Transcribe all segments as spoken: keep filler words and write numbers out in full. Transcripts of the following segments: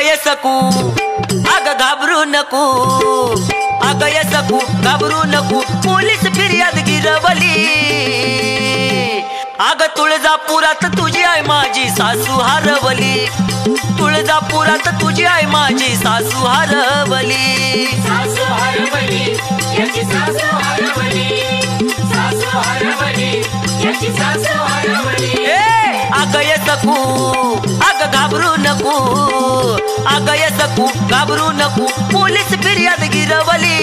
ये सकू अग घाबरू नको, अग ये सकू घाबरू नको, पोलीस फिर्याद गिरवली। अग तुळजापुरात तुझी आई माझी सासू हरवली, तुळजापुरात तुझी आई माझी सासू हरवली। सासू हरवली याची सासू हरवली, सासू हरवली याची सासू हरवली। ए अग ये सकू अग घाबरू नको, अग ये सकू घाबरू नको, पोलीस फिर्याद गिरवली।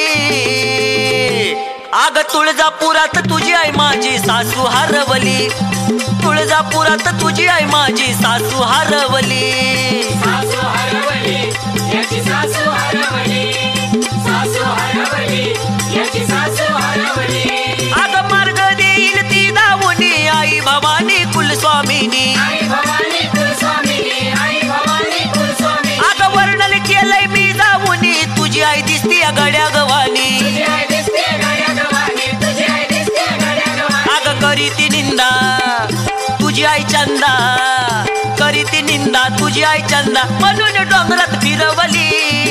अग तुळजापुरात तुझी आई माझी सासू हरवली, तुळजापुरात तुझी आई माझी सासू हरवली। सासू हरवली याची सासू हरवली, सासू हरवली याची सासू हरवली। अग मार्ग देईल ती दावुनी आई भवानी कुलस्वामिनी, आई भवानी कुलस्वामिनी, आई भवानी कुलस्वामिनी। अग वर्णन केलंय मी दावुनी तुझी आई दिसती गड्या गवानी, तुझी आई दिसते गड्या गवानी, तुझी आई दिसते गड्या गवानी। अग करीती निंदा तुझी आई चंदा, करीती निंदा तुझी आई चंदा, म्हणून डोंगरात फिरवली।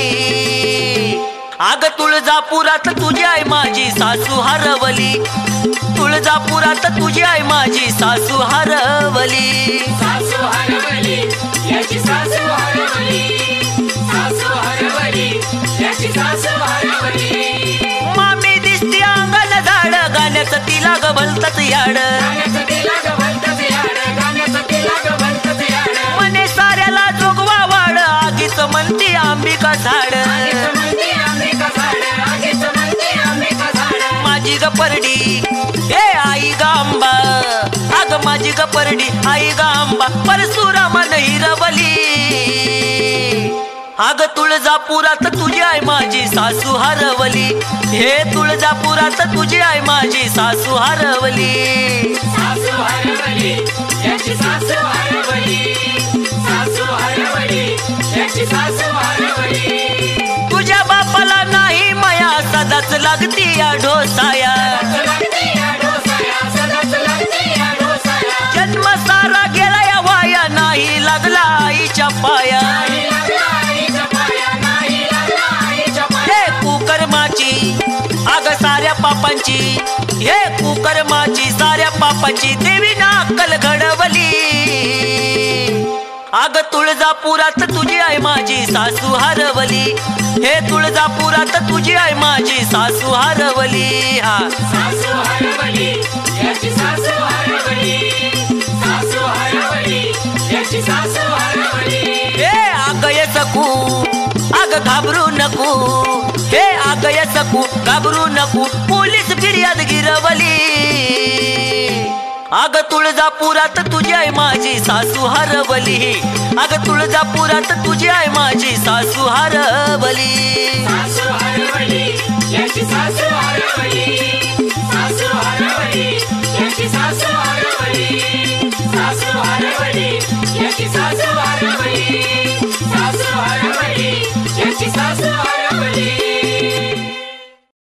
अग तुळजापुरात तुझी आई माझी सासू हरवली, तुळजापुरात तुझी आई माझी सासू हरवली। सासू हरवली याची सासू हरवली, सासू हरवली याची सासू हरवली। मामी दिसती अंगण झाड, गाण्याचं तिला ग भलतच याड, गाण्याचं तिला ग भलतंच याड, गाण्याचं तिला ग भलतंच याड। मने साऱ्याला जोगवा वाड, आगीच म्हणती अंबिका झाड, आगीच म्हणती अंबिका झाड, आगीच म्हणती अंबिका झाड। माझी ग परडी ए आई ग आंबा, अग माझी ग परडी आई ग आंबा, परशुरामन हिरवली। अग तुळजापुरात तुझी आई माझी सासू हरवली, हे तुळजापुरात तुझी आई माझी सासू हरवली। सासू हरवली याची सासू हरवली, सासू हरवली याची सासू हरवली। तुझ्या बापाला नाही माया सदाच लागती या ढोसाया, सदाच लागती या ढोसाया, सदाच लागती या ढोसाया। जन्म सारा गेला या वाया, नाही लागला आईच्या पाया। नाही लागला आईच्या पाया, नाही लागला आईच्या पाया। हे कुकर्माची अग साऱ्या पापांची, हे कुकर्माची साऱ्या पापाची देवी ना अक्कल घडवली। अग तुळजापुरात तुझी आई माझी सासू हरवली, हे तुळजापुरात तुझी आई माझी सासू हरवली। हा सासू हरवली याची सासू हरवली, सासू हरवली याची सासू हरवली। हे अग ये सकू अग घाबरू नको, हे अग ये सकू घाबरू नको, पोलीस फिर्याद गिरवली। अग तुळजापुरात तुझी आई माझी सासू हरवली, अग तुळजापुरात तुझी आई माझी सासू हरवली। सासू हरवली याची सासू हरवली, सासू हरवली याची सासू हरवली, सासू हरवली याची सासू हरवली।